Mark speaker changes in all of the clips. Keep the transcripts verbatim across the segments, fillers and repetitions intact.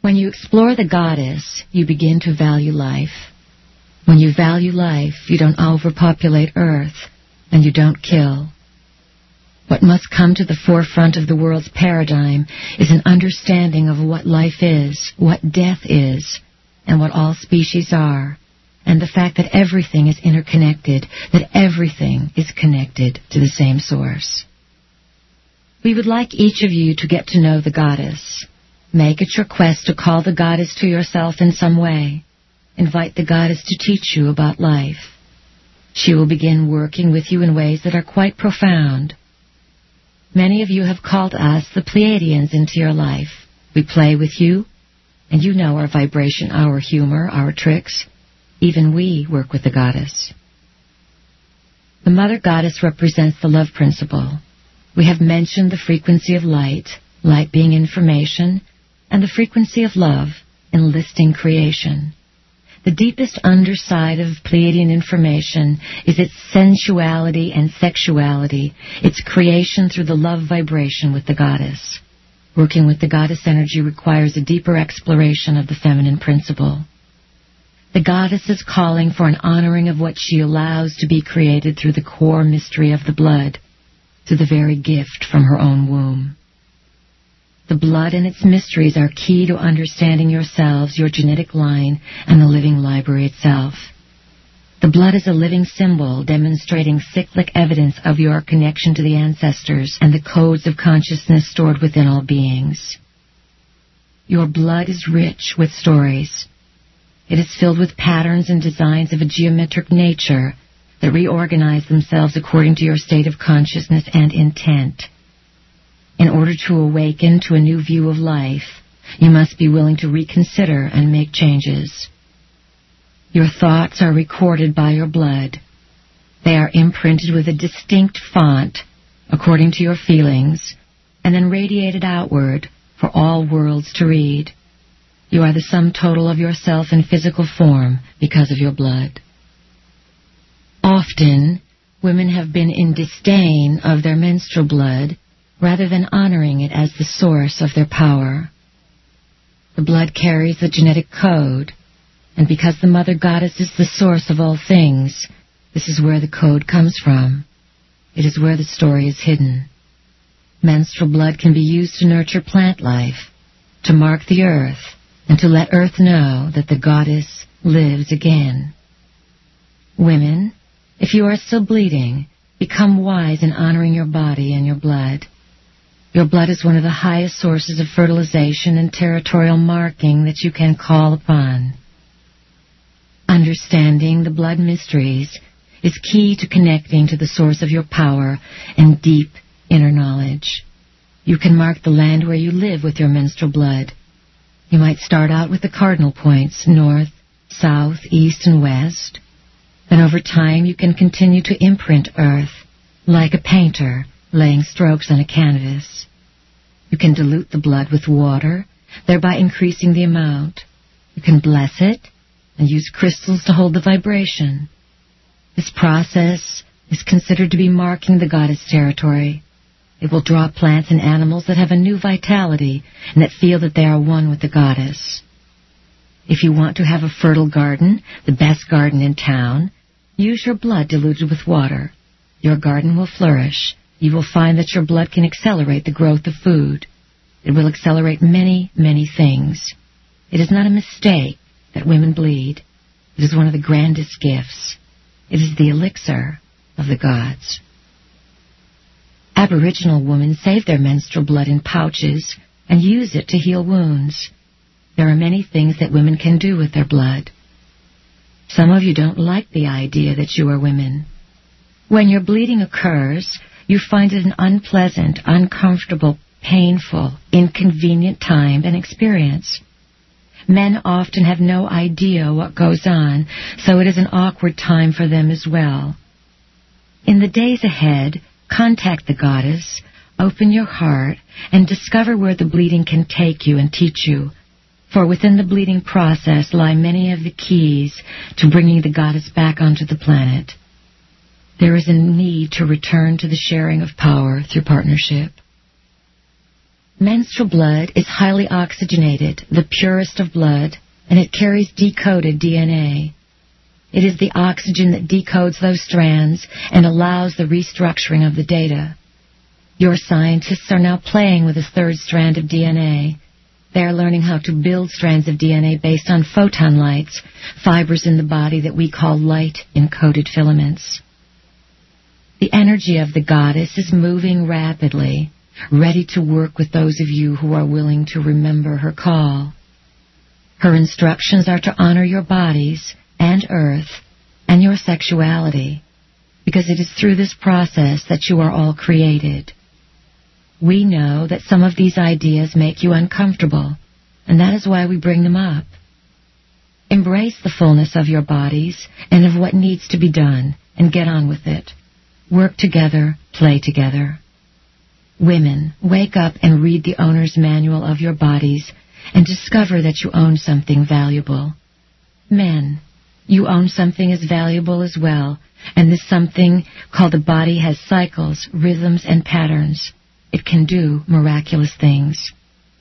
Speaker 1: When you explore the goddess, you begin to value life. When you value life, you don't overpopulate Earth, and you don't kill. What must come to the forefront of the world's paradigm is an understanding of what life is, what death is, and what all species are, and the fact that everything is interconnected, that everything is connected to the same source. We would like each of you to get to know the goddess. Make it your quest to call the goddess to yourself in some way. Invite the goddess to teach you about life. She will begin working with you in ways that are quite profound. Many of you have called us, the Pleiadians, into your life. We play with you, and you know our vibration, our humor, our tricks. Even we work with the goddess. The Mother Goddess represents the love principle. We have mentioned the frequency of light, light being information, and the frequency of love, enlisting creation. The deepest underside of Pleiadian information is its sensuality and sexuality, its creation through the love vibration with the goddess. Working with the goddess energy requires a deeper exploration of the feminine principle. The goddess is calling for an honoring of what she allows to be created through the core mystery of the blood, through the very gift from her own womb. The blood and its mysteries are key to understanding yourselves, your genetic line, and the living library itself. The blood is a living symbol demonstrating cyclic evidence of your connection to the ancestors and the codes of consciousness stored within all beings. Your blood is rich with stories. It is filled with patterns and designs of a geometric nature that reorganize themselves according to your state of consciousness and intent. In order to awaken to a new view of life, you must be willing to reconsider and make changes. Your thoughts are recorded by your blood. They are imprinted with a distinct font according to your feelings, and then radiated outward for all worlds to read. You are the sum total of yourself in physical form because of your blood. Often, women have been in disdain of their menstrual blood rather than honoring it as the source of their power. The blood carries the genetic code, and because the Mother Goddess is the source of all things, this is where the code comes from. It is where the story is hidden. Menstrual blood can be used to nurture plant life, to mark the earth, and to let earth know that the goddess lives again. Women, if you are still bleeding, become wise in honoring your body and your blood. Your blood is one of the highest sources of fertilization and territorial marking that you can call upon. Understanding the blood mysteries is key to connecting to the source of your power and deep inner knowledge. You can mark the land where you live with your menstrual blood. You might start out with the cardinal points, north, south, east, and west. Then over time you can continue to imprint earth, like a painter laying strokes on a canvas. You can dilute the blood with water, thereby increasing the amount. You can bless it and use crystals to hold the vibration. This process is considered to be marking the goddess territory. It will draw plants and animals that have a new vitality and that feel that they are one with the goddess. If you want to have a fertile garden, the best garden in town, use your blood diluted with water. Your garden will flourish. You will find that your blood can accelerate the growth of food. It will accelerate many, many things. It is not a mistake that women bleed. It is one of the grandest gifts. It is the elixir of the gods. Aboriginal women save their menstrual blood in pouches and use it to heal wounds. There are many things that women can do with their blood. Some of you don't like the idea that you are women. When your bleeding occurs, you find it an unpleasant, uncomfortable, painful, inconvenient time and experience. Men often have no idea what goes on, so it is an awkward time for them as well. In the days ahead, contact the goddess, open your heart, and discover where the bleeding can take you and teach you. For within the bleeding process lie many of the keys to bringing the goddess back onto the planet. There is a need to return to the sharing of power through partnership. Menstrual blood is highly oxygenated, the purest of blood, and it carries decoded D N A. It is the oxygen that decodes those strands and allows the restructuring of the data. Your scientists are now playing with this third strand of D N A. They are learning how to build strands of D N A based on photon lights, fibers in the body that we call light-encoded filaments. The energy of the goddess is moving rapidly, ready to work with those of you who are willing to remember her call. Her instructions are to honor your bodies and earth and your sexuality, because it is through this process that you are all created. We know that some of these ideas make you uncomfortable, and that is why we bring them up. Embrace the fullness of your bodies and of what needs to be done, and get on with it. Work together, play together. Women, wake up and read the owner's manual of your bodies and discover that you own something valuable. Men, you own something as valuable as well, and this something called the body has cycles, rhythms, and patterns. It can do miraculous things.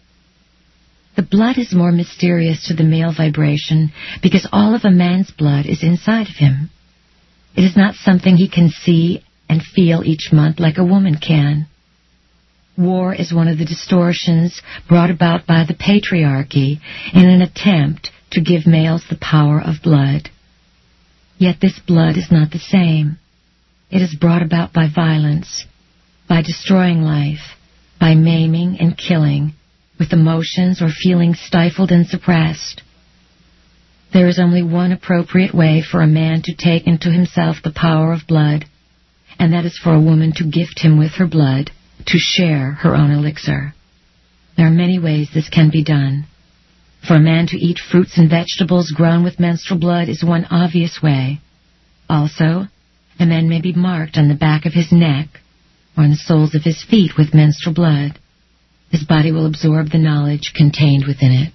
Speaker 1: The blood is more mysterious to the male vibration because all of a man's blood is inside of him. It is not something he can see and feel each month like a woman can. War is one of the distortions brought about by the patriarchy in an attempt to give males the power of blood. Yet this blood is not the same. It is brought about by violence, by destroying life, by maiming and killing, with emotions or feelings stifled and suppressed. There is only one appropriate way for a man to take into himself the power of blood, and that is for a woman to gift him with her blood, to share her own elixir. There are many ways this can be done. For a man to eat fruits and vegetables grown with menstrual blood is one obvious way. Also, a man may be marked on the back of his neck or on the soles of his feet with menstrual blood. His body will absorb the knowledge contained within it.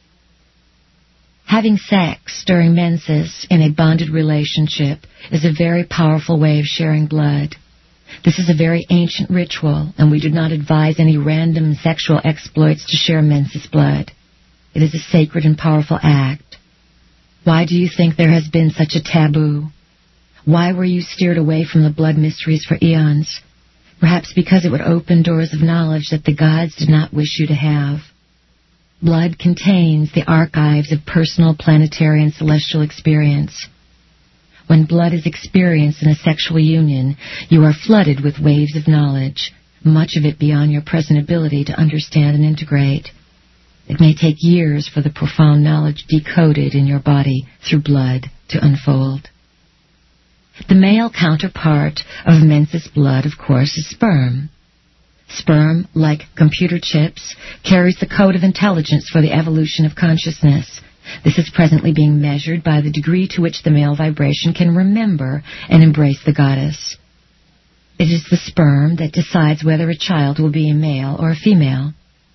Speaker 1: Having sex during menses in a bonded relationship is a very powerful way of sharing blood. This is a very ancient ritual, and we do not advise any random sexual exploits to share menses blood. It is a sacred and powerful act. Why do you think there has been such a taboo? Why were you steered away from the blood mysteries for eons? Perhaps because it would open doors of knowledge that the gods did not wish you to have. Blood contains the archives of personal, planetary, and celestial experience. When blood is experienced in a sexual union, you are flooded with waves of knowledge, much of it beyond your present ability to understand and integrate. It may take years for the profound knowledge decoded in your body through blood to unfold. The male counterpart of menses blood, of course, is sperm. Sperm, like computer chips, carries the code of intelligence for the evolution of consciousness. This is presently being measured by the degree to which the male vibration can remember and embrace the goddess. It is the sperm that decides whether a child will be a male or a female.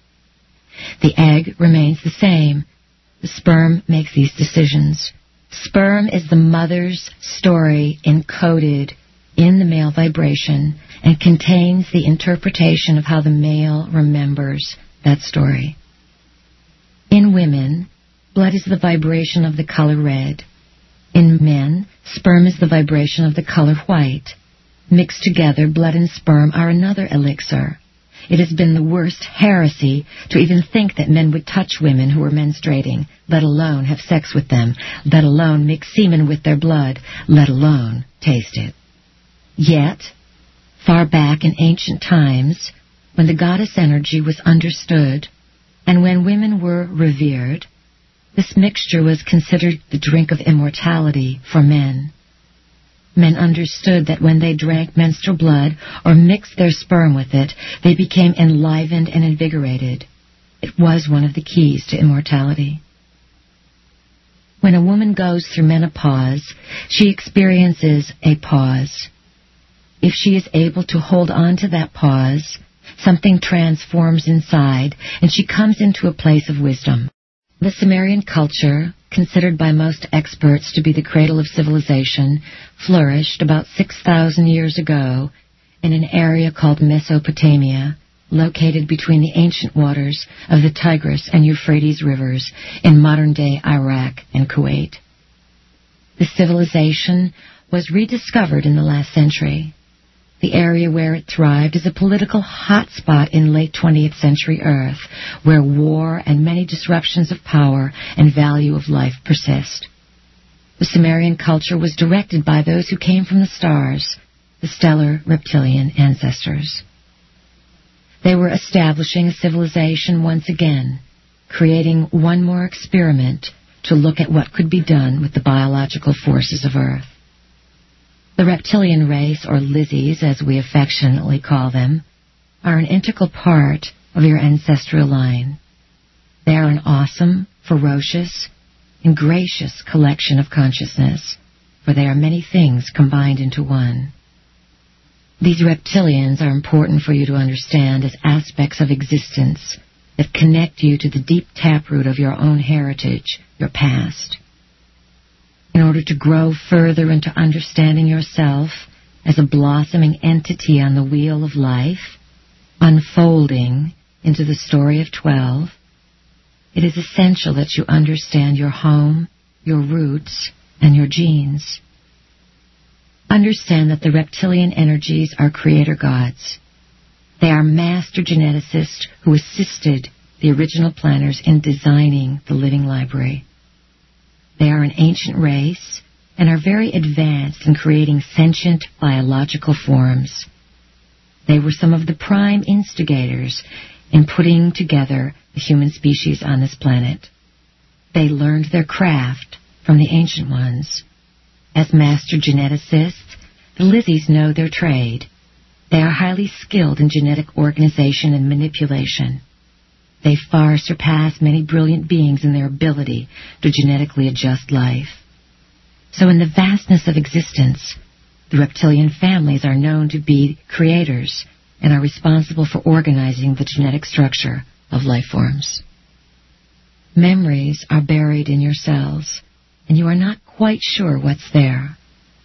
Speaker 1: The egg remains the same. The sperm makes these decisions. Sperm is the mother's story encoded in the male vibration and contains the interpretation of how the male remembers that story. In women, blood is the vibration of the color red. In men, sperm is the vibration of the color white. Mixed together, blood and sperm are another elixir. It has been the worst heresy to even think that men would touch women who were menstruating, let alone have sex with them, let alone mix semen with their blood, let alone taste it. Yet, far back in ancient times, when the goddess energy was understood, and when women were revered, this mixture was considered the drink of immortality for men. Men understood that when they drank menstrual blood or mixed their sperm with it, they became enlivened and invigorated. It was one of the keys to immortality. When a woman goes through menopause, she experiences a pause. If she is able to hold on to that pause, something transforms inside, and she comes into a place of wisdom. The Sumerian culture, considered by most experts to be the cradle of civilization, flourished about six thousand years ago in an area called Mesopotamia, located between the ancient waters of the Tigris and Euphrates rivers in modern-day Iraq and Kuwait. The civilization was rediscovered in the last century. The area where it thrived is a political hotspot in late twentieth century Earth, where war and many disruptions of power and value of life persist. The Sumerian culture was directed by those who came from the stars, the stellar reptilian ancestors. They were establishing a civilization once again, creating one more experiment to look at what could be done with the biological forces of Earth. The reptilian race, or Lizzies as we affectionately call them, are an integral part of your ancestral line. They are an awesome, ferocious, and gracious collection of consciousness, for they are many things combined into one. These reptilians are important for you to understand as aspects of existence that connect you to the deep taproot of your own heritage, your past. In order to grow further into understanding yourself as a blossoming entity on the wheel of life, unfolding into the story of twelve, it is essential that you understand your home, your roots, and your genes. Understand that the reptilian energies are creator gods. They are master geneticists who assisted the original planners in designing the living library. They are an ancient race and are very advanced in creating sentient biological forms. They were some of the prime instigators in putting together the human species on this planet. They learned their craft from the ancient ones. As master geneticists, the Lizzies know their trade. They are highly skilled in genetic organization and manipulation. They far surpass many brilliant beings in their ability to genetically adjust life. So in the vastness of existence, the reptilian families are known to be creators and are responsible for organizing the genetic structure of life forms. Memories are buried in your cells, and you are not quite sure what's there.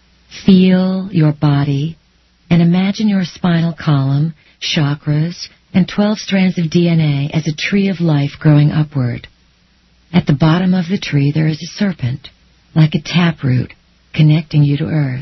Speaker 1: Feel your body and imagine your spinal column, chakras, and twelve strands of D N A as a tree of life growing upward. At the bottom of the tree there is a serpent, like a taproot, connecting you to Earth.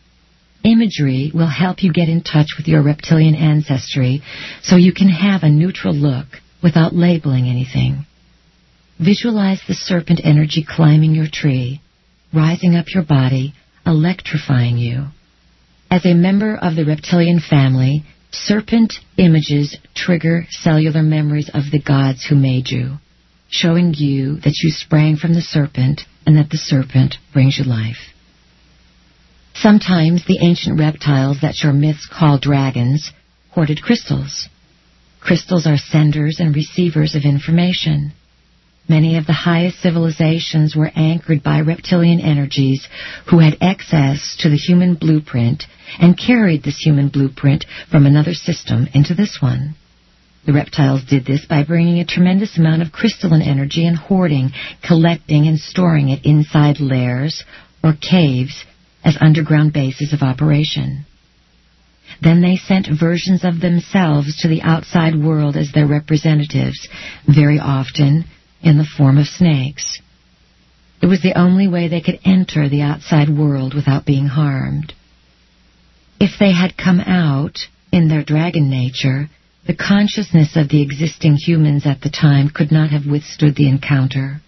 Speaker 1: Imagery will help you get in touch with your reptilian ancestry so you can have a neutral look without labeling anything. Visualize the serpent energy climbing your tree, rising up your body, electrifying you. As a member of the reptilian family, serpent images trigger cellular memories of the gods who made you, showing you that you sprang from the serpent and that the serpent brings you life. Sometimes the ancient reptiles that your myths call dragons hoarded crystals. Crystals are senders and receivers of information. Many of the highest civilizations were anchored by reptilian energies who had access to the human blueprint and carried this human blueprint from another system into this one. The reptiles did this by bringing a tremendous amount of crystalline energy and hoarding, collecting, and storing it inside lairs or caves as underground bases of operation. Then they sent versions of themselves to the outside world as their representatives, very often in the form of snakes. It was the only way they could enter the outside world without being harmed. If they had come out in their dragon nature, the consciousness of the existing humans at the time could not have withstood the encounter.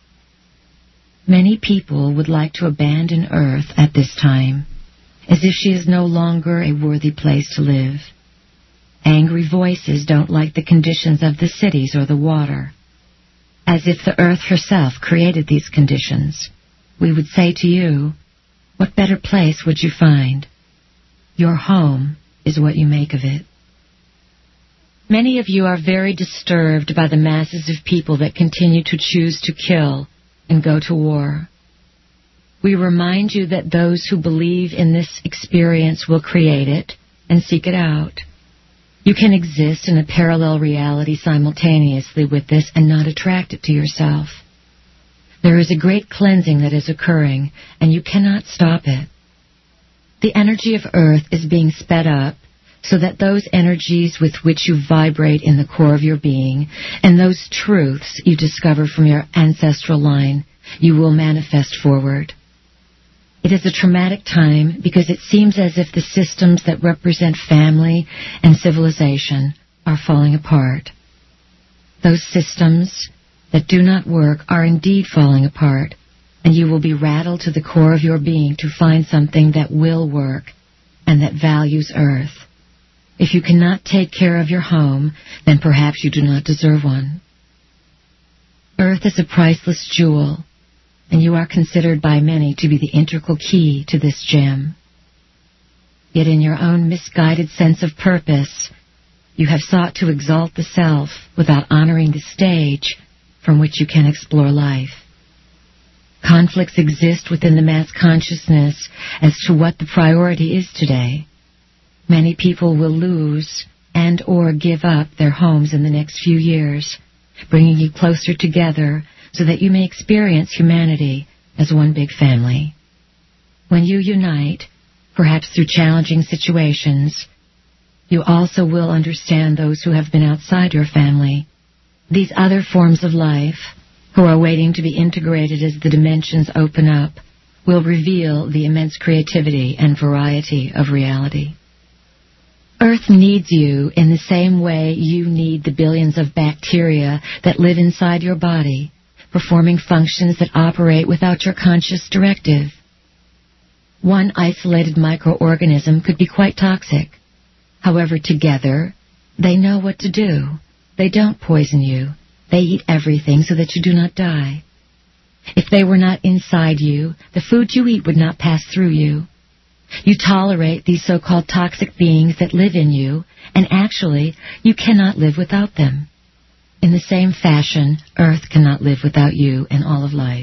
Speaker 1: Many people would like to abandon Earth at this time, as if she is no longer a worthy place to live. Angry voices don't like the conditions of the cities or the water. As if the Earth herself created these conditions, we would say to you, what better place would you find? Your home is what you make of it. Many of you are very disturbed by the masses of people that continue to choose to kill and go to war. We remind you that those who believe in this experience will create it and seek it out. You can exist in a parallel reality simultaneously with this and not attract it to yourself. There is a great cleansing that is occurring, and you cannot stop it. The energy of Earth is being sped up so that those energies with which you vibrate in the core of your being and those truths you discover from your ancestral line, you will manifest forward. It is a traumatic time because it seems as if the systems that represent family and civilization are falling apart. Those systems that do not work are indeed falling apart, and you will be rattled to the core of your being to find something that will work and that values Earth. If you cannot take care of your home, then perhaps you do not deserve one. Earth is a priceless jewel, and you are considered by many to be the integral key to this gem. Yet in your own misguided sense of purpose, you have sought to exalt the self without honoring the stage from which you can explore life. Conflicts exist within the mass consciousness as to what the priority is today. Many people will lose and or give up their homes in the next few years, bringing you closer together so that you may experience humanity as one big family. When you unite, perhaps through challenging situations, you also will understand those who have been outside your family, these other forms of life, who are waiting to be integrated as the dimensions open up, will reveal the immense creativity and variety of reality. Earth needs you in the same way you need the billions of bacteria that live inside your body, performing functions that operate without your conscious directive. One isolated microorganism could be quite toxic. However, together, they know what to do. They don't poison you. They eat everything so that you do not die. If they were not inside you, the food you eat would not pass through you. You tolerate these so-called toxic beings that live in you, and actually, you cannot live without them. In the same fashion, Earth cannot live without you and all of life.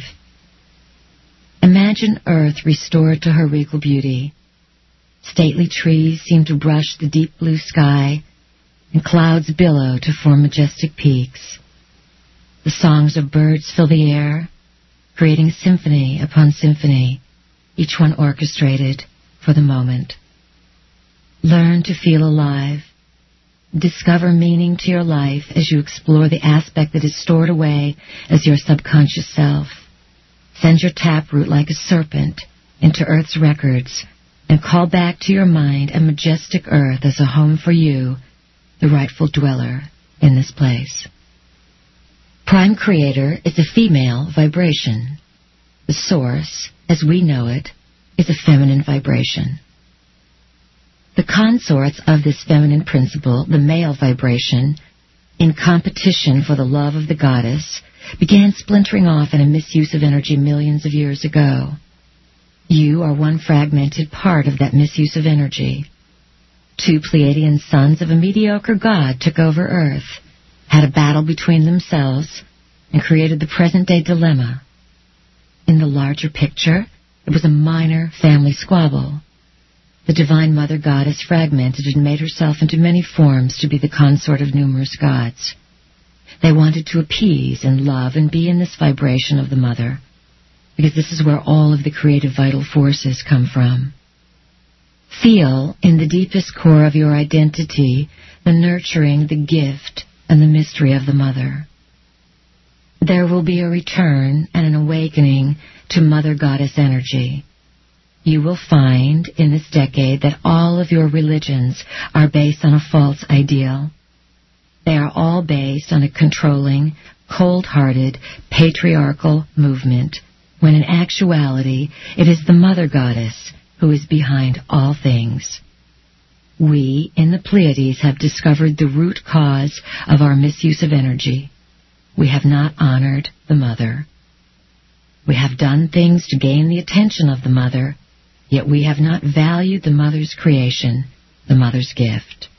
Speaker 1: Imagine Earth restored to her regal beauty. Stately trees seem to brush the deep blue sky, and clouds billow to form majestic peaks. The songs of birds fill the air, creating symphony upon symphony, each one orchestrated for the moment. Learn to feel alive. Discover meaning to your life as you explore the aspect that is stored away as your subconscious self. Send your taproot like a serpent into Earth's records and call back to your mind a majestic Earth as a home for you, the rightful dweller in this place. Prime Creator is a female vibration. The source, as we know it, is a feminine vibration. The consorts of this feminine principle, the male vibration, in competition for the love of the goddess, began splintering off in a misuse of energy millions of years ago. You are one fragmented part of that misuse of energy. Two Pleiadian sons of a mediocre god took over Earth, had a battle between themselves, and created the present-day dilemma. In the larger picture, it was a minor family squabble. The Divine Mother Goddess fragmented and made herself into many forms to be the consort of numerous gods. They wanted to appease and love and be in this vibration of the Mother, because this is where all of the creative vital forces come from. Feel, in the deepest core of your identity, the nurturing, the gift, and the mystery of the Mother. There will be a return and an awakening to Mother Goddess energy. You will find in this decade that all of your religions are based on a false ideal. They are all based on a controlling, cold-hearted, patriarchal movement, when in actuality it is the Mother Goddess who is behind all things. We, in the Pleiades, have discovered the root cause of our misuse of energy. We have not honored the Mother. We have done things to gain the attention of the Mother, yet we have not valued the Mother's creation, the Mother's gift.